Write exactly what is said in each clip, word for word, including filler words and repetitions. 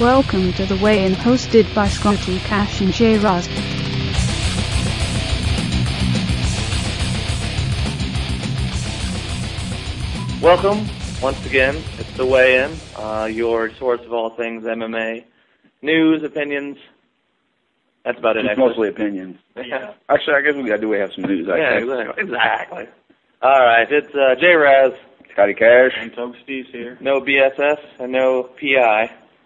Welcome to The Weigh-In, hosted by Scotty Cash and Jay Raz. Welcome, once again. It's The Weigh-In, uh, your source of all things M M A. News, opinions. That's about it, It's actually. mostly opinions. Yeah. Actually, I guess we do have some news. Yeah, Actually. exactly. exactly. All right, it's uh, Jay Raz. Scotty Cash. And Togue Steve's here. No B S S and no P I.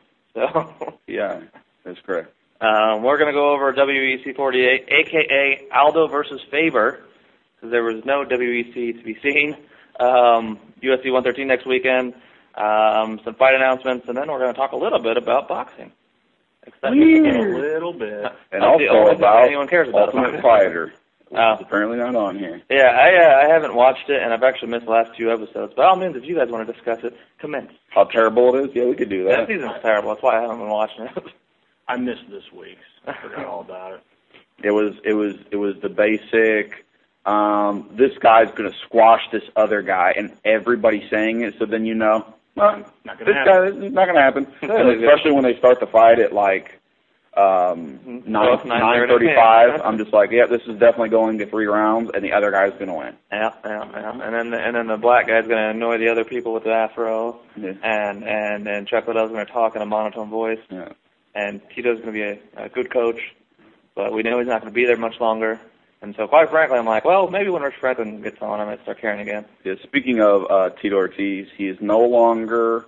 So, Yeah, that's correct. um, we're going to go over W E C forty-eight, a k a. Aldo versus Faber, because there was no W E C to be seen. Um, U F C one thirteen next weekend, um, some fight announcements, and then we're going to talk a little bit about boxing. Exciting. A little bit. And That's the also only thing about anyone cares about. Ultimate Fighter, which Oh. is apparently not on here. Yeah, I uh, I haven't watched it, and I've actually missed the last few episodes. By all means, if you guys want to discuss it, commence. How terrible it is? Yeah, we could do That that. season's terrible. That's why I haven't been watching it. I missed this week's. I forgot all about it. It was, it was, it was the basic. Um, this guy's going to squash this other guy, and everybody's saying it. So then you know, well, Not this gonna happen. guy, it's not going to happen. And especially when they start the fight at like um, nine nine thirty-five. I'm just like, yeah, this is definitely going to three rounds, and the other guy's going to win. Yeah, yeah, yeah. And then and then the black guy's going to annoy the other people with the afro, Yeah. and and and Chuck Liddell's going to talk in a monotone voice, Yeah. and Tito's going to be a, a good coach, but we know he's not going to be there much longer. And so, quite frankly, I'm like, well, maybe when Rich Franklin gets on, I might start caring again. Yeah, speaking of uh, Tito Ortiz, he is no longer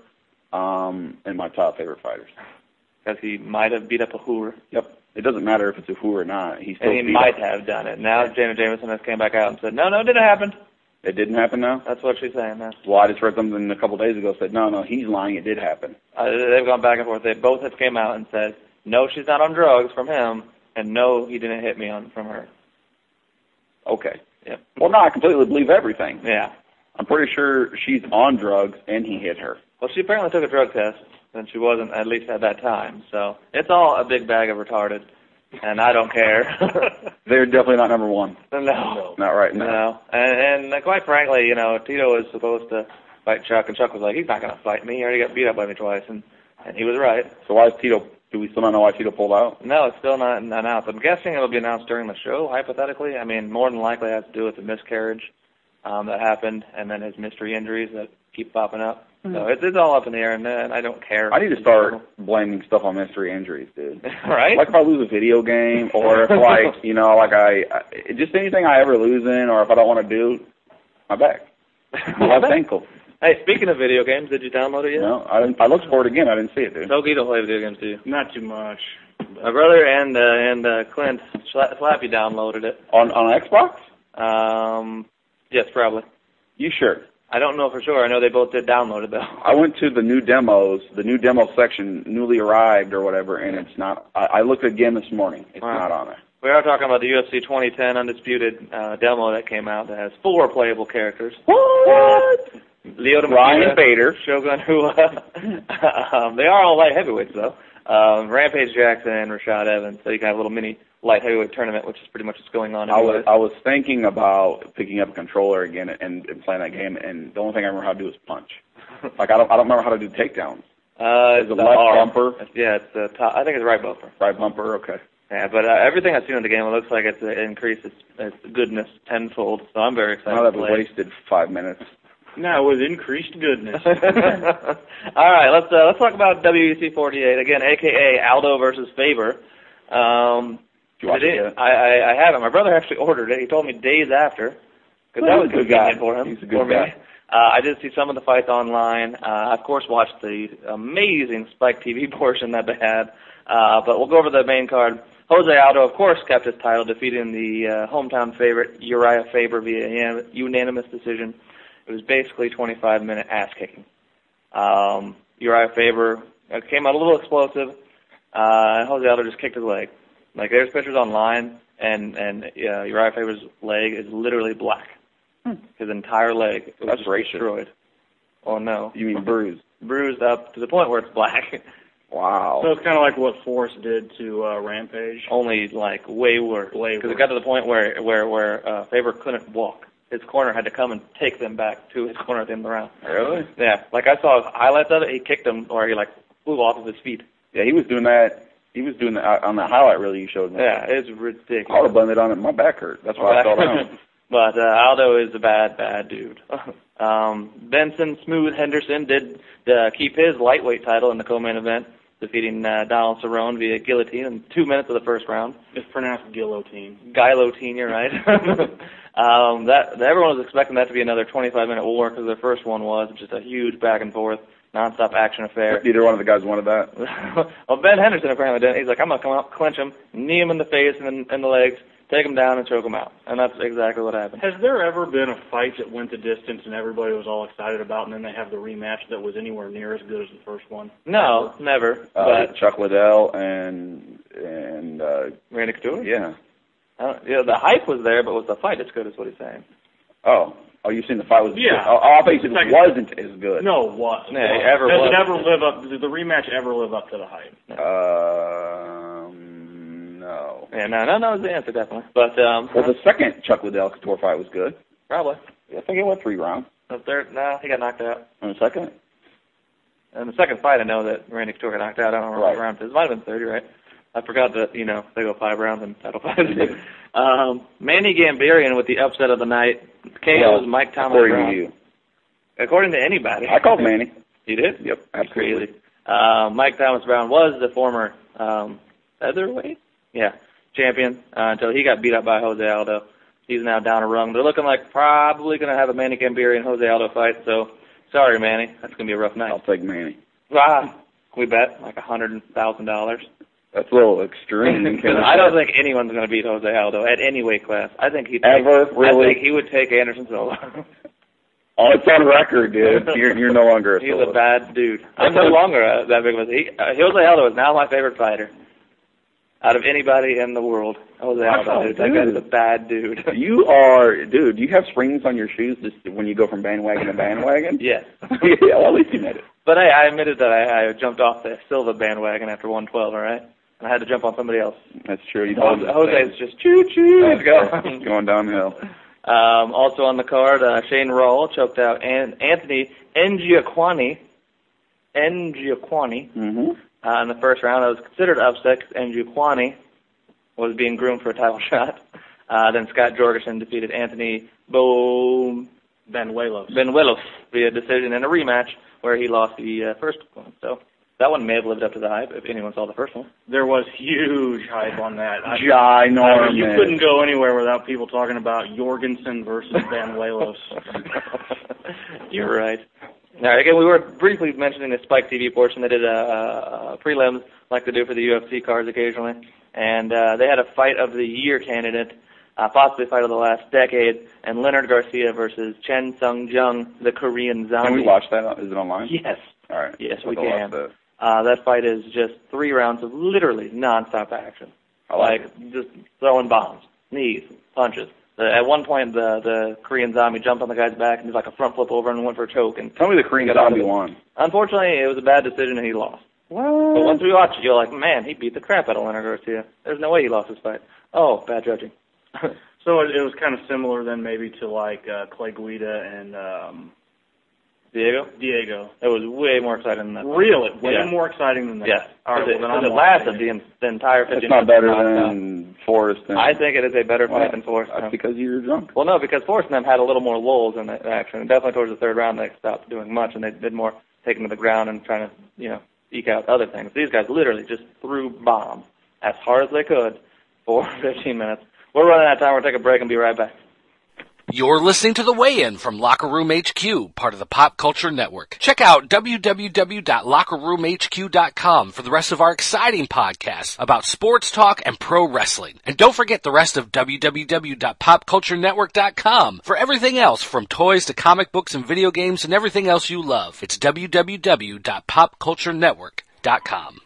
um, in my top favorite fighters. Because he might have beat up a hooer. Yep. It doesn't matter if it's a who or not. He still And he beat might up. have done it. Now Jana Jameson has came back out and said, no, no, it didn't happen. It didn't happen now? That's what she's saying now. Well, I just read something a couple of days ago said, no, no, he's lying. It did happen. Uh, they've gone back and forth. They both have came out and said, no, she's not on drugs from him, and no, he didn't hit me on from her. Okay. Yep. Well, no, I completely believe everything. Yeah. I'm pretty sure she's on drugs and he hit her. Well, she apparently took a drug test, and she wasn't, at least at that time. So it's all a big bag of retarded, and I don't care. They're definitely not number one. No. Not right now. No. And, and uh, quite frankly, you know, Tito was supposed to fight Chuck, and Chuck was like, he's not going to fight me. He already got beat up by me twice, and, and he was right. So why is Tito, do we still not know why Tito pulled out? No, it's still not announced. I'm guessing it'll be announced during the show, hypothetically. I mean, more than likely it has to do with the miscarriage um, that happened and then his mystery injuries that keep popping up. Mm-hmm. So it's, it's all up in the air, and, and I don't care. I need to start blaming stuff on mystery injuries, dude. Right? Like if I lose a video game, or if like, you know, like I, I just anything I ever lose in, or if I don't want to do, my back. My left ankle. Hey, speaking of video games, did you download it yet? No, I didn't, I looked for it again. I didn't see it, dude. Togi don't play video games, do you? Not too much. My brother and uh, and uh, Clint Schla- Slappy downloaded it. On on Xbox? Um, yes, probably. You sure? I don't know for sure. I know they both did download it, though. I went to the new demos, the new demo section, newly arrived or whatever, and it's not. I, I looked again this morning. It's Wow. not on there. We are talking about the U F C twenty ten Undisputed uh, demo that came out that has four playable characters. What? Lyoto Ryan Machida, Bader. Shogun Rua. um, they are all light heavyweights, though. Um, Rampage Jackson and Rashad Evans. So you can have a little mini light heavyweight tournament, which is pretty much what's going on. I was anyways. I was thinking about picking up a controller again and, and playing that game, and the only thing I remember how to do is punch. Like I don't I don't remember how to do takedowns. Uh, Is it the left arm. bumper? Yeah, it's the top. I think it's right bumper. Right bumper. Okay. Yeah, but uh, everything I've seen in the game, it looks like it's uh, increased its, its goodness tenfold. So I'm very excited Now to that we play. wasted five minutes. No, with increased goodness. All right, let's uh, let's talk about W E C forty-eight again, a k a. Aldo versus Faber. Um, Did you watch it it is- yet? I, I, I haven't. My brother actually ordered it. He told me days after, because Well, that was he's a good convenient guy. for him. He's a good for me. guy. Uh, I did see some of the fights online. Uh, I, of course, watched the amazing Spike T V portion that they had. Uh, but we'll go over the main card. Jose Aldo, of course, kept his title, defeating the uh, hometown favorite Uriah Faber via unanimous decision. It was basically twenty-five minute ass kicking. Um, Uriah Faber uh, came out a little explosive. Uh, Jose Aldo just kicked his leg. Like there's pictures online, and and uh, Uriah Faber's leg is literally black. Hmm. His entire leg was That's just racist. destroyed. Oh no, You mean bruised? bruised up to the point where it's black. Wow. So it's kind of like what Forrest did to uh, Rampage. Only like way worse. Way Because it worse. got to the point where where where uh, Faber couldn't walk. His corner had to come and take them back to his corner at the end of the round. Really? Yeah, like I saw highlights of it. He kicked him, or he like flew off of his feet. Yeah, he was doing that. He was doing that on the highlight reel you showed me. Yeah, it's ridiculous. I would have blended on it. My back hurt. That's why I fell down. But uh, Aldo is a bad, bad dude. um, Benson Smooth Henderson did uh, keep his lightweight title in the co-main event, defeating uh, Donald Cerrone via guillotine in two minutes of the first round. It's pronounced guillotine. Guillotine, you're right. um, that everyone was expecting that to be another twenty-five minute war because their first one was just a huge back and forth, nonstop action affair. Either one of the guys wanted that. Well, Ben Henderson apparently didn't. He's like, I'm gonna come out, clinch him, knee him in the face and in the legs, take him down and choke him out. And that's exactly what happened. Has there ever been a fight that went the distance and everybody was all excited about, and then they have the rematch that was anywhere near as good as the first one? No, never. Uh, but Chuck Liddell and and uh, Randy Couture? Yeah. Uh, yeah, the hype was there, but was the fight as good as what he's saying? Oh. Oh, you've seen the fight was yeah. good. Oh, I thought you said it wasn't as good. No, it was. Yeah, it ever Does was. it ever live up? Did the rematch ever live up to the hype? Um, no. Yeah, no, no, no is the answer, definitely. But, um... Well, the second Chuck Liddell Couture fight was good. Probably. Yeah, I think it went three rounds. The third, no, he got knocked out. In the second? In the second fight, I know that Randy Couture got knocked out. I don't remember right. what round it was. It might have been third, you're right. I forgot that, you know, they go five rounds in title fights. um, Manny Gambarian with the upset of the night. K O's well, Mike Thomas according Brown. to you. According to anybody. I called Manny. You did? Yep, absolutely. Crazy. Uh, Mike Thomas Brown was the former um, featherweight? Yeah, champion uh, until he got beat up by Jose Aldo. He's now down a rung. They're looking like probably going to have a Manny Gambarian Jose Aldo fight, so sorry, Manny. That's going to be a rough night. I'll take Manny. Ah, we bet like a one hundred thousand dollars. That's a little extreme. I don't think anyone's going to beat Jose Aldo at any weight class. I think he'd ever take, really. I think he would take Anderson Silva. Oh, it's on record, dude. You're you're no longer a He's Silva. a bad dude. I'm no longer a, that big of a. He, uh, Jose Aldo is now my favorite fighter out of anybody in the world. Jose Aldo, Oh, dude. That guy's a bad dude. You are, dude. Do you have springs on your shoes just when you go from bandwagon to bandwagon? Yes. Yeah, well, at least you made it. But hey, I admitted that I, I jumped off the Silva bandwagon after one twelve. All right. And I had to jump on somebody else. That's true. You Jose, Jose's just choo-choo. Let's go. Going downhill. Um, also on the card, uh, Shane Rawle choked out An- Anthony Ngiaquani. Ngiaquani. Mm-hmm. Uh, in the first round. It was considered upset because Ngiaquani was being groomed for a title shot. Uh, then Scott Jorgensen defeated Anthony Bo... Benuelos. Benuelos via decision in a rematch where he lost the uh, first one. So that one may have lived up to the hype if anyone saw the first one. There was huge hype on that. I, Ginormous. I mean, you couldn't go anywhere without people talking about Jorgensen versus Benuelos. You're right. Now, again, we were briefly mentioning the Spike T V portion. They did a, a, a prelims like they do for the U F C cards occasionally. And uh, they had a fight of the year candidate, uh, possibly fight of the last decade, and Leonard Garcia versus Chen Sung Jung, the Korean Zombie. Can we watch that? Is it online? Yes. All right. Yes, I'll we go can. watch that. Uh, that fight is just three rounds of literally nonstop action. I like, like just throwing bombs, knees, punches. The, at one point, the the Korean Zombie jumped on the guy's back and did like a front flip over and went for a choke. And Tell me the Korean Zombie won. Unfortunately, it was a bad decision and he lost. What? But once we watch it, you're like, man, he beat the crap out of Leonard Garcia. There's no way he lost this fight. Oh, bad judging. So it, it was kind of similar then maybe to like uh, Clay Guida and um, Diego? Diego. It was way more exciting than that. Really? Way yeah. more exciting than that? Yes. All right, Because well, it, then it I'm lasted watching the, the entire fifteen It's not minutes. better than Forrest. And, I think it is a better fight well, than Forrest. That's because you're drunk. Well, no, because Forrest and them had a little more lulls in the action. Definitely towards the third round, they stopped doing much, and they did more taking to the ground and trying to, you know, eke out other things. These guys literally just threw bombs as hard as they could for fifteen minutes. We're running out of time. We'll take a break and be right back. You're listening to The Weigh-In from Locker Room H Q, part of the Pop Culture Network. Check out w w w dot locker room h q dot com for the rest of our exciting podcasts about sports talk and pro wrestling. And don't forget the rest of w w w dot pop culture network dot com for everything else from toys to comic books and video games and everything else you love. It's w w w dot pop culture network dot com.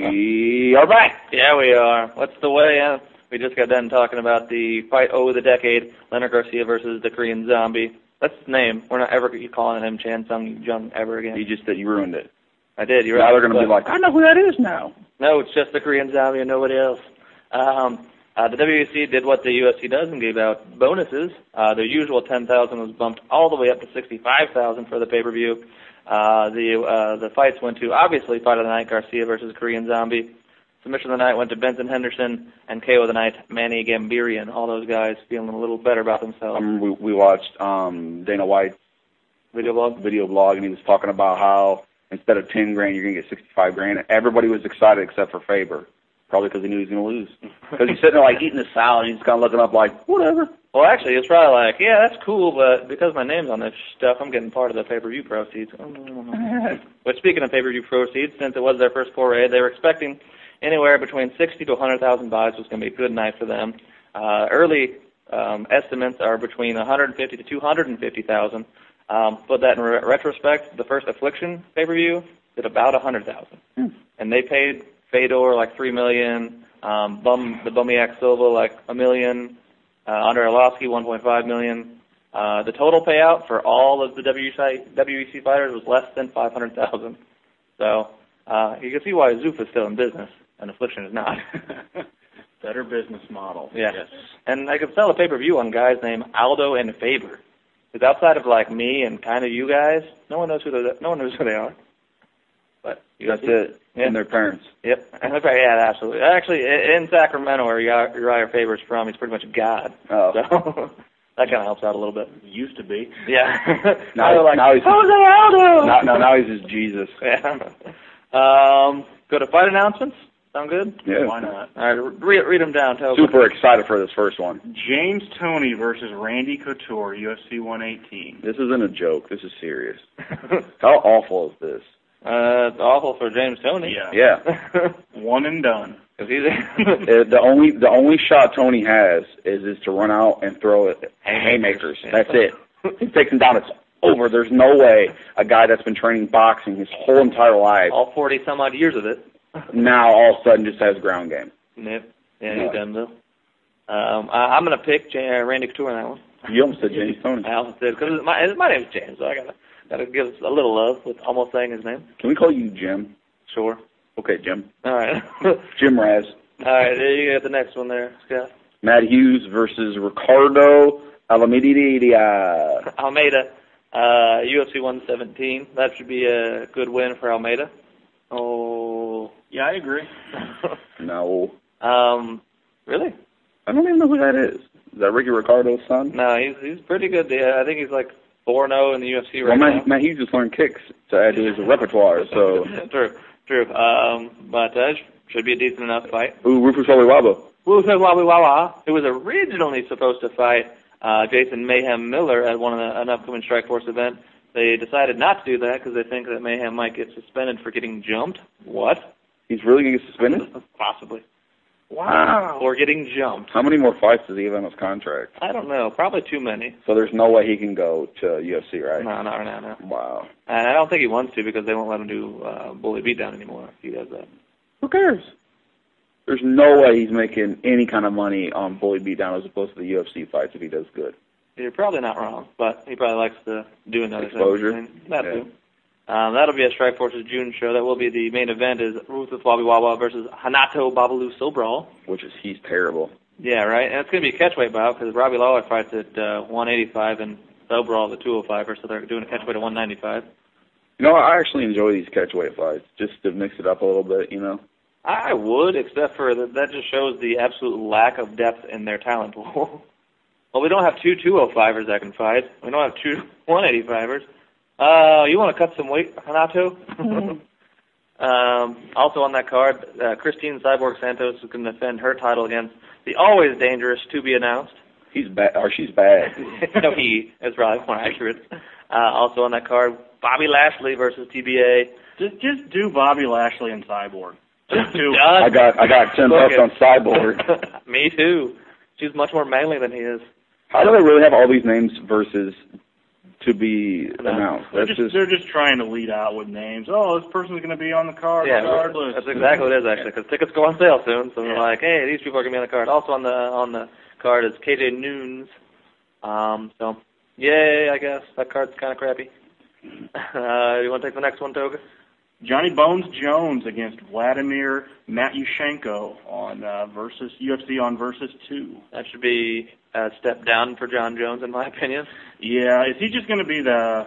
We are back. Yeah, we are. What's the weigh-in? We just got done talking about the fight over the decade, Leonard Garcia versus the Korean Zombie. That's his name. We're not ever calling him Chan Sung Jung ever again. You just said you ruined it. I did. You're now right. they're going to be like, I know who that is now. No, it's just the Korean Zombie and nobody else. Um, uh, the W B C did what the U F C does and gave out bonuses. Uh, their usual ten thousand was bumped all the way up to sixty-five thousand for the pay-per-view. Uh, the uh, the fights went to, obviously, Fight of the Night, Garcia versus Korean Zombie. Submission of the Night went to Benson Henderson, and K O of the Night, Manny Gambirian. All those guys feeling a little better about themselves. Um, we, we watched um, Dana White's video blog, video blog, and he was talking about how instead of ten grand, you're going to get sixty-five grand. Everybody was excited except for Faber, probably because he knew he was going to lose. Because he's sitting there like eating his salad, and he's kind of looking up like, whatever. Well, actually, it's probably like, yeah, that's cool, but because my name's on this stuff, I'm getting part of the pay-per-view proceeds. But speaking of pay-per-view proceeds, since it was their first foray, they were expecting anywhere between sixty to one hundred thousand buys was going to be a good night for them. Uh, early um, estimates are between one hundred fifty to two hundred fifty thousand. Um, put that in re- retrospect, the first Affliction pay-per-view did about one hundred thousand. Mm. And they paid Fedor like three million dollars, um, Bum, the Bumiak Silva like a million, uh, Andrei Arlovsky one point five million dollars. Uh, the total payout for all of the W E C fighters was less than five hundred thousand dollars. So uh, you can see why Zoof is still in business and Affliction is not. Better business model. Yeah. Yes. And I could sell a pay-per-view on guys named Aldo and Faber. Because outside of like me and kind of you guys, no one knows who they no one knows who they are. But you that's it. Yeah. And their parents. Yep. Yeah, absolutely. Actually, in Sacramento, where Uriah Faber's from, he's pretty much God. Oh. So that kind of helps out a little bit. Used to be. Yeah. now, now, like, now he's Jose Aldo. Now, now, now he's just Jesus. Yeah. Um, go to fight announcements. Sound good? Yeah. Why not? All right, read, read them down, Toby. Super excited for this first one. James Toney versus Randy Couture, U F C one eighteen. This isn't a joke. This is serious. How awful is this? Uh, it's awful for James Toney. Yeah. Yeah. One and done. Cause he's Uh, the only the only shot Tony has is is to run out and throw it haymakers. That's it. He takes him down. It's over. There's no way a guy that's been training boxing his whole entire life, all forty some odd years of it, now all of a sudden just has ground game. Yep. Yeah, he's done though. Um, I, I'm gonna pick J- uh, Randy Couture on that one. You almost said James Tony. I almost did because my my name's James, so I gotta gotta give a little love with almost saying his name. Can we call you Jim? Sure. Okay, Jim. All right. Jim Raz. All right, there you get the next one there, Scott. Matt Hughes versus Ricardo Almeida. Almeida, uh, U F C one seventeen. That should be a good win for Almeida. Oh. Yeah, I agree. No. Um, really? I don't even know who that is. Is that Ricky Ricardo's son? No, he's he's pretty good. Yeah, I think he's like four and oh in the U F C well, right Matt, now. Matt Hughes just learned kicks to add to his repertoire, so. True, true. Um, but uh, should be a decent enough fight. Ooh, Rufus Waliwabo. Rufus Waliwabo, who was originally supposed to fight uh, Jason Mayhem Miller at one of the, an upcoming Strikeforce event. They decided not to do that because they think that Mayhem might get suspended for getting jumped. What? He's really going to get suspended? Possibly. Wow. Or getting jumped. How many more fights does he have on his contract? I don't know. Probably too many. So there's no way he can go to U F C, right? No, not right now, no. Wow. And I don't think he wants to because they won't let him do uh, Bully Beatdown anymore if he does that. Who cares? There's no way he's making any kind of money on Bully Beatdown as opposed to the U F C fights if he does good. You're probably not wrong, but he probably likes to do another exposure. Thing. That yeah. too. Um, that'll be a Strikeforce's June show. That will be the main event is Rufus Waliwabo versus Hanato Babalu Sobral. Which is, he's terrible. Yeah, right? And it's going to be a catchweight bout because Robbie Lawler fights at uh, one eighty-five and Sobral the two oh five-er, so they're doing a catchweight at one ninety-five. You know, I actually enjoy these catchweight fights just to mix it up a little bit, you know? I would, except for that, that just shows the absolute lack of depth in their talent pool. Well, we don't have two two oh five-ers that can fight. We don't have two one eighty-five-ers. Uh, you want to cut some weight, Hanato? um, also on that card, uh, Christine Cyborg Santos is going to defend her title against the always dangerous to be announced. He's bad, or she's bad. No, he is probably more accurate. Uh, also on that card, Bobby Lashley versus T B A. Just, just do Bobby Lashley and Cyborg. Just do. Done. I got, I got ten bucks on Cyborg. Me too. She's much more manly than he is. How do they really have all these names versus to be No. announced? They're That's just, they're just trying to lead out with names. Oh, this person's going to be on the card Yeah, regardless. that's exactly what it is actually. Because tickets go on sale soon, so they're Yeah. like, hey, these people are gonna be on the card. Also on the on the card is K J Noons. Um, so yay, I guess that card's kind of crappy. Uh, you want to take the next one, Toga? Johnny Bones Jones against Vladimir Matyushenko on uh, versus U F C on versus two. That should be a step down for John Jones, in my opinion. Yeah, is he just going to be the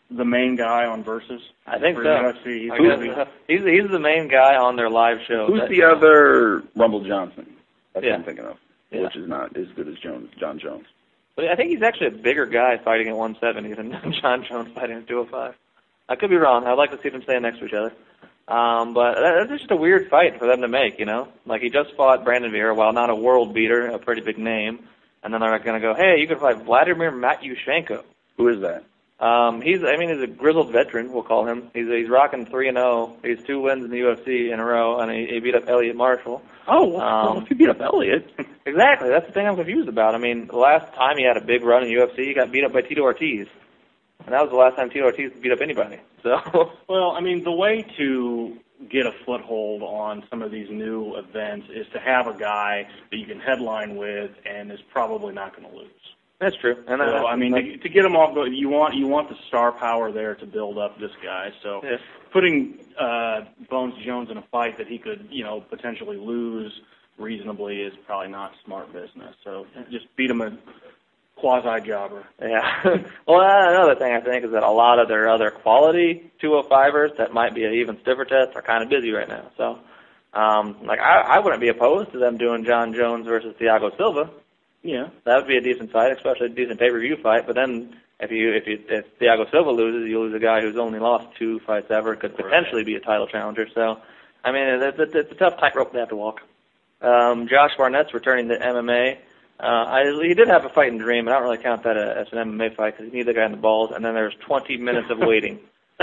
the main guy on Versus? I think For so. U F C. He's, I gonna guess, be- he's he's the main guy on their live show. Who's That- the other Rumble Johnson? That's Yeah. what I'm thinking of, Yeah. which is not as good as Jones, John Jones. But I think he's actually a bigger guy fighting at one seventy than John Jones fighting at two oh five. I could be wrong. I'd like to see them stand next to each other. Um, but that- that's just a weird fight for them to make, you know? Like, he just fought Brandon Vera, while not a world beater, a pretty big name. And then they're going to go, hey, you can fight Vladimir Matyushenko. Who is that? Um, he's, I mean, he's a grizzled veteran, we'll call him. He's he's rocking three and oh. He's two wins in the U F C in a row, and he, he beat up Elliot Marshall. Oh, well, Um, if you beat up Elliott. Exactly. That's the thing I'm confused about. I mean, the last time he had a big run in the U F C, he got beat up by Tito Ortiz. And that was the last time Tito Ortiz beat up anybody. So, Well, I mean, the way to get a foothold on some of these new events is to have a guy that you can headline with and is probably not going to lose. that's true. And So, that, I mean, to, to get him off, you want you want the star power there to build up this guy. So, yeah. putting uh, Bones Jones in a fight that he could, you know, potentially lose reasonably is probably not smart business. So, just beat him a quasi-jobber. Yeah. Well, another thing I think is that a lot of their other quality two oh fivers that might be an even stiffer test are kind of busy right now. So, um, like, I, I wouldn't be opposed to them doing John Jones versus Thiago Silva. Yeah. That would be a decent fight, especially a decent pay-per-view fight. But then if you if you if Thiago Silva loses, you lose a guy who's only lost two fights ever, could potentially be a title challenger. So, I mean, it's, it's, it's a tough tightrope they have to walk. Um, Josh Barnett's returning to M M A. Uh, I, he did have a fight in Dream, but I don't really count that as an M M A fight because he needed the guy in the balls, and then there was twenty minutes of waiting.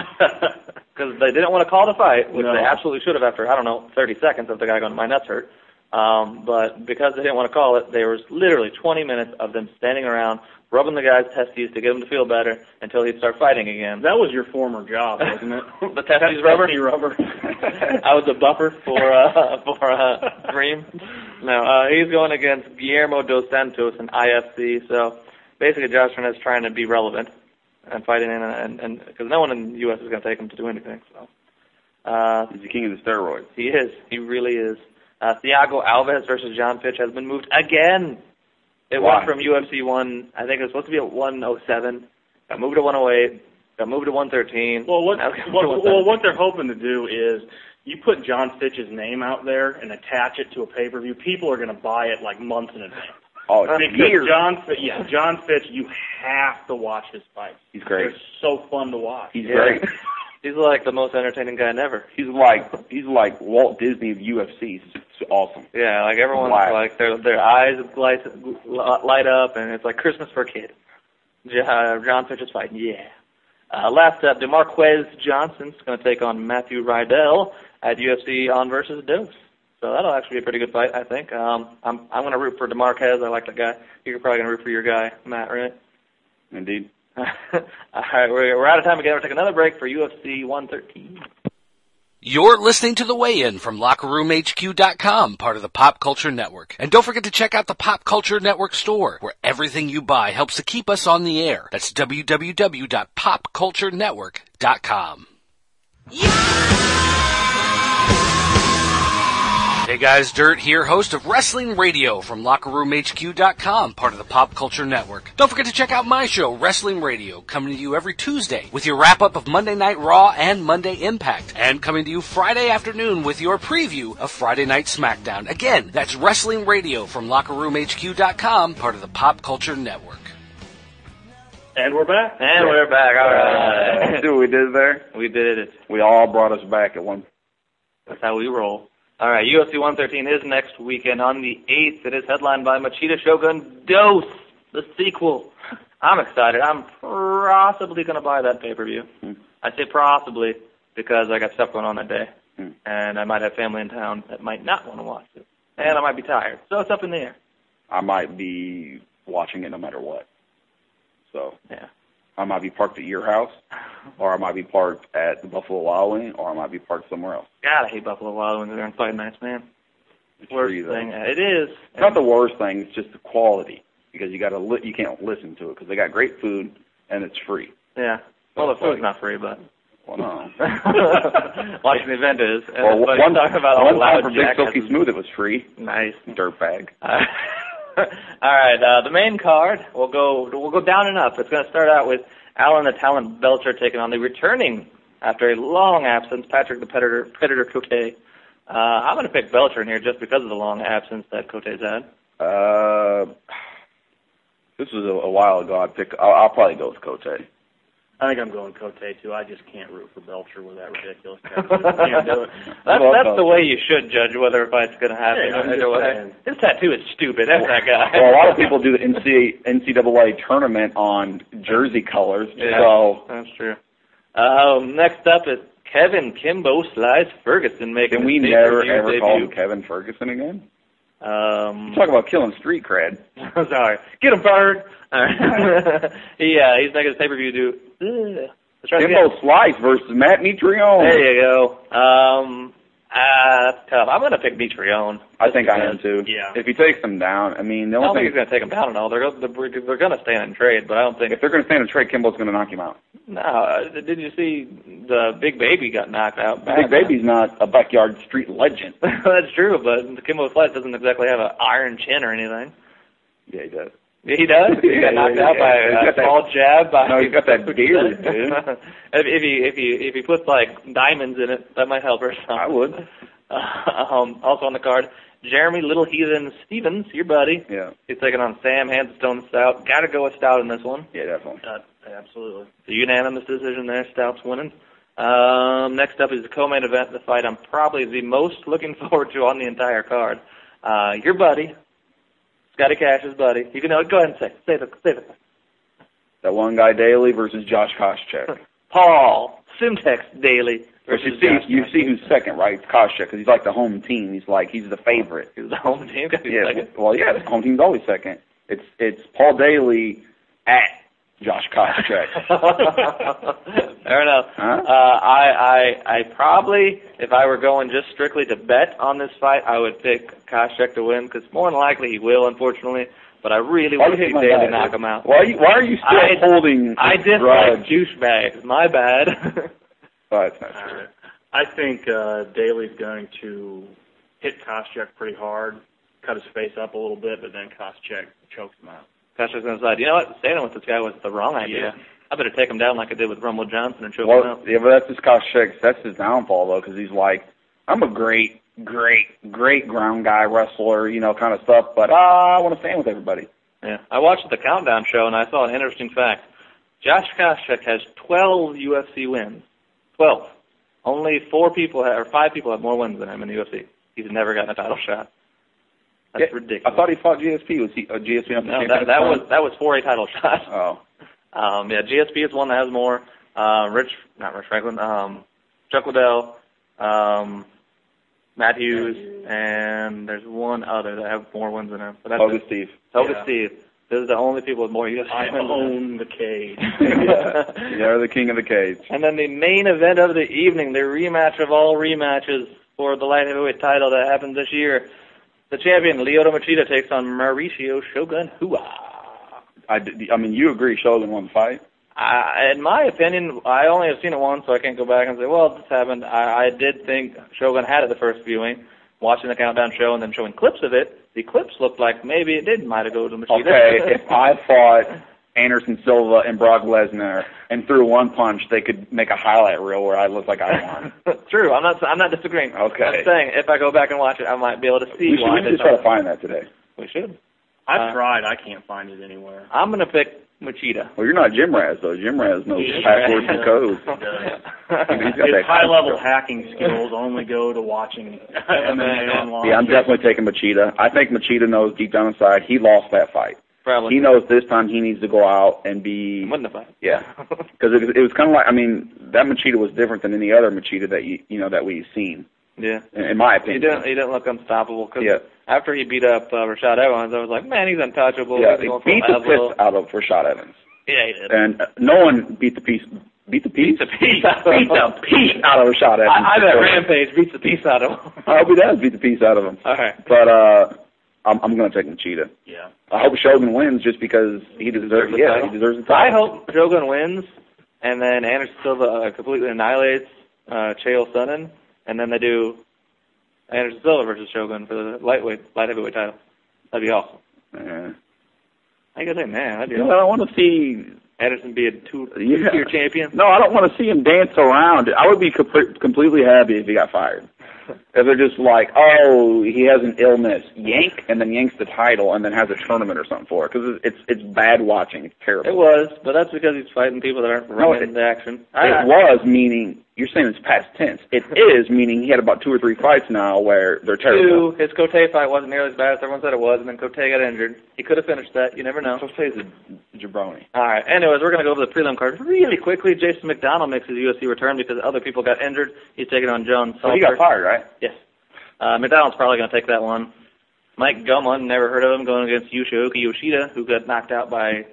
Because they didn't want to call the fight, which No. they absolutely should have after, I don't know, thirty seconds of the guy going, my nuts hurt. Um, but because they didn't want to call it, there was literally twenty minutes of them standing around, rubbing the guy's testes to get him to feel better until he'd start fighting again. That was your former job, wasn't it? The testes rubber? Testes rubber. I was a buffer for uh, for uh, Dream. No, uh, he's going against Guillermo dos Santos in I F C. So basically, Josh Barnett's trying to be relevant and fighting in, and and because no one in the U S is going to take him to do anything. So uh, He's the king of the steroids. he is. He really is. Uh, Thiago Alves versus John Fitch has been moved again. It Why? went from U F C one. I think it was supposed to be at one oh seven. Got moved to one oh eight. Got moved to one thirteen. Well, what, now it's got what, moved to well, one seventeen. what they're hoping to do is you put John Fitch's name out there and attach it to a pay-per-view. People are going to buy it like months in advance. Oh, Because years. John, Fi- yeah, John Fitch, you have to watch his fights. He's great. They're so fun to watch. He's Yeah. great. He's like the most entertaining guy ever. He's like he's like Walt Disney of U F C. It's awesome. Yeah, like everyone's Black. like their their eyes light light up, and it's like Christmas for a kid. Ja- John Fitch is fighting, yeah. Uh, last up, DeMarquez Johnson's going to take on Matthew Rydell at U F C on versus Dose. So that'll actually be a pretty good fight, I think. Um, I'm I'm going to root for DeMarquez. I like that guy. You're probably going to root for your guy, Matt, right? Indeed. All right, we're, we're out of time again. We'll take another break for U F C one thirteen. You're listening to The Weigh-In from Locker Room H Q dot com, part of the Pop Culture Network. And don't forget to check out the Pop Culture Network store, where everything you buy helps to keep us on the air. That's w w w dot pop culture network dot com. Hey guys, Dirt here, host of Wrestling Radio from Locker Room H Q dot com, part of the Pop Culture Network. Don't forget to check out my show, Wrestling Radio, coming to you every Tuesday with your wrap-up of Monday Night Raw and Monday Impact, and coming to you Friday afternoon with your preview of Friday Night SmackDown. Again, that's Wrestling Radio from Locker Room H Q dot com, part of the Pop Culture Network. And we're back. And we're back. All right. See what we did there? We did it. We all brought us back at one. That's how we roll. All right, U F C one thirteen is next weekend on the eighth. It is headlined by Machida Shogun Dose, the sequel. I'm excited. I'm possibly going to buy that pay-per-view. Hmm. I say possibly because I got stuff going on that day, Hmm. and I might have family in town that might not want to watch it, and I might be tired. So it's up in the air. I might be watching it no matter what. So Yeah. I might be parked at your house, or I might be parked at the Buffalo Wild Wing, or I might be parked somewhere else. God, I hate Buffalo Wild Wings during fight nights, man. It's Worst free, though. thing. It is. It's not the worst thing. It's just the quality, because you got to li- you can't listen to it because they got great food and it's free. Yeah. Well, the food's not free, but Well, no. watching the event is. And Well, everybody's one, talking about all one the time loud for Big jackasses. Silky Smooth, it was free. Nice. Dirtbag. Uh, all right, uh, the main card. We'll go. We'll go down and up. It's going to start out with Alan the Talent Belcher taking on the returning, after a long absence, Patrick the Predator, Predator Cote. Uh, I'm going to pick Belcher in here just because of the long absence that Cote's had. Uh, this was a, a while ago. I'd pick, I'll, I'll probably go with Cote. I think I'm going Cote, too. I just can't root for Belcher with that ridiculous tattoo. Can't do it. That's, that's the way you should judge whether a fight's going to happen. Yeah, either way. His tattoo is stupid. That's that guy. Well, a lot of people do the N C double A tournament on jersey colors, yeah, so... That's true. Um, next up is Kevin Kimbo Slice Ferguson making Can we his never, pay-per-view ever debut. call him Kevin Ferguson again? Um, Talk about killing street cred. I'm sorry. Get him, Bird. All right. he, uh, he's making his pay-per-view debut. Let's try it again. Kimbo Slice versus Matt Mitrione. There you go. Um, uh, that's tough. I'm going to pick Mitrione. I think I am too. Yeah. If he takes him down, I mean, the I don't only think he's thing going to take him down at all. They're, they're, they're going to stand and trade, but I don't think... if they're going to stand and trade, Kimbo's going to knock him out. No, uh, did you see the Big Baby got knocked out? Big Baby's not a backyard street legend. That's true, but Kimbo Slice doesn't exactly have an iron chin or anything. Yeah, he does. Yeah, he does. He Yeah, got knocked yeah, out yeah. by He's a got that- small jab. By No, he's got that beard, dude. if, if he if he if he puts like diamonds in it, that might help or something. I would. Uh, um, also on the card, Jeremy Little Heathen Stevens, your buddy. Yeah. He's taking on Sam Handstone Stout. Got to go with Stout in this one. Yeah, definitely. Uh, absolutely. The unanimous decision there. Stout's winning. Um, next up is the co-main event, the fight I'm probably the most looking forward to on the entire card. Uh, your buddy, Scotty Cash's buddy. You can know, go ahead and say it. Say it. Say it. That one guy Daly versus Josh Koscheck. Paul Simtex Daly But versus you see, Josh you Koscheck. see who's second, right? It's Koscheck, because he's like the home team. He's like, he's the favorite. He's the home team. Yeah, Second. well, yeah, the home team's always second. It's it's Paul Daly at Josh Koscheck. Fair enough. Huh? Uh, I, I, I probably, if I were going just strictly to bet on this fight, I would pick Koscheck to win, because more than likely he will, unfortunately. But I really Why want to you see hate my Daly guy, knock dude? him out. Why are you, why are you still I- holding I this dislike grudge? douchebags. My bad. Oh, that's not All true. right. I think uh, Daly's going to hit Koscheck pretty hard, cut his face up a little bit, but then Koscheck chokes him out. Koscheck's going to decide, you know what, standing with this guy was the wrong idea. Yeah. I better take him down like I did with Rumble Johnson and choke him Well, out. yeah, but that's just Koscheck's, that's his downfall, though, because he's like, I'm a great, great, great ground guy, wrestler, you know, kind of stuff, but uh, I want to stand with everybody. Yeah, I watched the Countdown show, and I saw an interesting fact. Josh Koscheck has twelve U F C wins. twelve. Only four people, have, or five people have more wins than him in the U F C. He's never gotten a title shot. That's Yeah, ridiculous. I thought he fought G S P. Was he uh, G S P not the No, champion that, that at the was time? that was for a title shot. Oh. Um, yeah, G S P is one that has more. Uh, Rich, not Rich Franklin. Um, Chuck Liddell, um, Matt Hughes, and there's one other that have more wins than him. But that's Hogan it. Steve. Hogan Yeah. Steve. Those are the only people with more U F C I wins than him. own the cage. They're the king of the cage. And then the main event of the evening, the rematch of all rematches for the light heavyweight title that happens this year. The champion, Lyoto Machida, takes on Mauricio Shogun Hua. I, d- I mean, you agree Shogun won the fight? I, in my opinion, I only have seen it once, so I can't go back and say, well, this happened. I, I did think Shogun had it the first viewing, watching the Countdown show and then showing clips of it. The clips looked like maybe it did might have go to Machida. Okay, if I fought Anderson Silva and Brock Lesnar and threw one punch, they could make a highlight reel where I look like I won. True. I'm not. I'm not disagreeing. Okay. I'm saying if I go back and watch it, I might be able to see We should, why. we I should did try to something. find that today. We should. I've Uh, tried. I can't find it anywhere. I'm gonna pick Machida. Well, you're not Jim Raz, though. Jim Raz knows He's passwords and codes. He He's got His that high-level kind of hacking skills only go to watching M M A online. Yeah, I'm definitely taking Machida. I think Machida knows deep down inside he lost that fight. Probably. He knows this time he needs to go out and be... Win the fight. Yeah, because it, it was kind of like, I mean, that Machida was different than any other Machida that you you know that we've seen. Yeah. In, in my He opinion. didn't. He didn't look unstoppable. Cause Yeah. after he beat up uh, Rashad Evans, I was like, man, he's untouchable. Yeah, He's he going for beat a the level. piss out of Rashad Evans, Yeah, he did. and uh, no one beat the piece. Beat the piece. Beat the piece. beat the piece out of Rashad Evans. I, I bet Rampage beats the piece out of him. I hope he does beat the piece out of him. All right. But uh, I'm I'm going to take Machida. Yeah. I hope Shogun wins just because he deserves. the Yeah, title. he deserves the title. I hope Shogun wins, and then Anderson Silva uh, completely annihilates uh, Chael Sonnen, and then they do Anderson Silva versus Shogun for the lightweight, light heavyweight title. That'd be awesome. Yeah. I gotta say, man, that'd be Yeah, awesome. I want to see Anderson be a two, Yeah. two-tier champion? No, I don't want to see him dance around. I would be com- completely happy if he got fired. If they're just like, oh, he has an illness, yank, and then yanks the title, and then has a tournament or something for it, because it's it's bad watching. It's terrible. It was, but that's because he's fighting people that aren't running it- into action. It was, meaning, you're saying it's past tense. It is, meaning he had about two or three fights now where they're terrible. Two, his Cote fight wasn't nearly as bad as everyone said it was, and then Cote got injured. He could have finished that. You never know. Cote's a jabroni. All right. Anyways, we're going to go over the prelim card really quickly. Jason McDonald makes his U F C return because other people got injured. He's taking on John Salter. So he got fired, right? Yes. Uh, McDonald's probably going to take that one. Mike Gumlin, never heard of him, going against Yushiaki Yoshida, who got knocked out by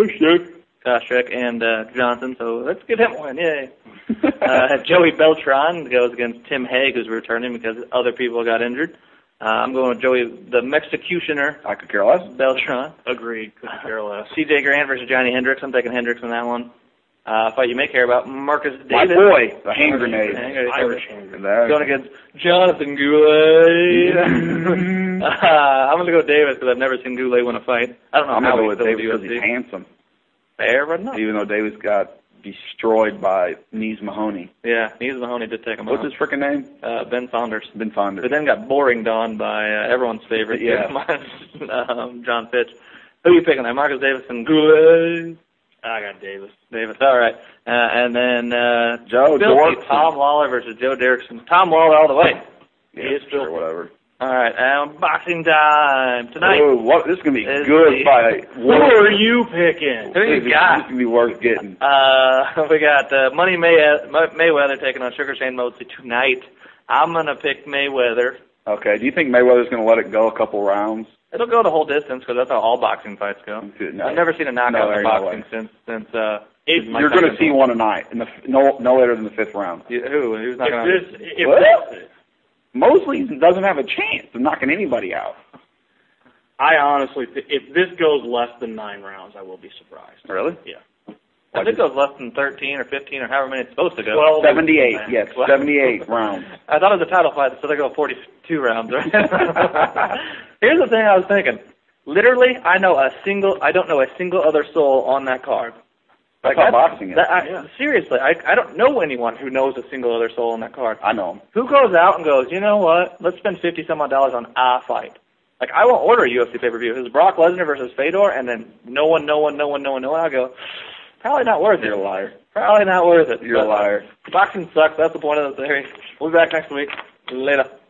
Koscheck and uh, Johnson. So let's get him one. Yay. uh, Joey Beltran goes against Tim Hague, who's returning because other people got injured. Uh, I'm going with Joey, the Mexicutioner. I could care less. Beltran. Agreed. Couldn't care less. C J Grant versus Johnny Hendricks. I'm taking Hendricks in that one. Uh, fight you may care about, Marcus Davis. My boy, the hand grenade. Irish hand grenade. Going against Jonathan Goulet. uh, I'm going to go Davis because I've never seen Goulet win a fight. I don't know I'm how going to go with he's Davis still because in the U F C. he's handsome. Fair, but no. Even though Davis got destroyed by Knees Mahoney. Yeah, Nees Mahoney did take him What's out. his freaking name? Uh, Ben Saunders. Ben Saunders. But then got boring on by uh, everyone's favorite. Yeah. um, John Fitch. Who are you picking there? Marcus Davis and Goulet? I got Davis. Davis, all right. Uh, and then uh, Joe filthy Dorkson. Tom Lawler versus Joe Derrickson. Tom Lawler all the way. Yeah, He is sure, filthy. whatever. All right, um, boxing time tonight. Oh, what, this is going to be a Is good the- fight. Who are you picking? Who you This is got? going to be worth getting. Uh, we got uh, Money May- Mayweather taking on Sugar Shane Mosley tonight. I'm gonna pick Mayweather. Okay, do you think Mayweather's going to let it go a couple rounds? It'll go the whole distance because that's how all boxing fights go. No. I've never seen a knockout No, in there ain't no boxing way. since since uh. If Mike you're going to Tyson. see one tonight, in the, f- no, no later than the fifth round. You- Who? Who's not If gonna? this, if What? this, Mosley doesn't have a chance of knocking anybody out. I honestly, th- if this goes less than nine rounds, I will be surprised. Really? Yeah. I think it goes less than thirteen or fifteen or however many it's supposed to go. Twelve. seventy-eight, yes, Well- seventy-eight rounds. I thought it was a title fight, so they go forty-two rounds, right? Here's the thing I was thinking. Literally, I know a single. I don't know a single other soul on that card. That's how boxing is. That, I, Yeah. Seriously, I I don't know anyone who knows a single other soul on that card. I know him. Who goes out and goes, you know what? Let's spend fifty some odd dollars on a fight. Like I won't order a U F C pay per view. If it's Brock Lesnar versus Fedor, and then no one, no one, no one, no one, no one. I go, probably not worth it. You're a liar. Probably not worth it. You're a But liar. Boxing sucks. That's the point of the theory. We'll be back next week. Later.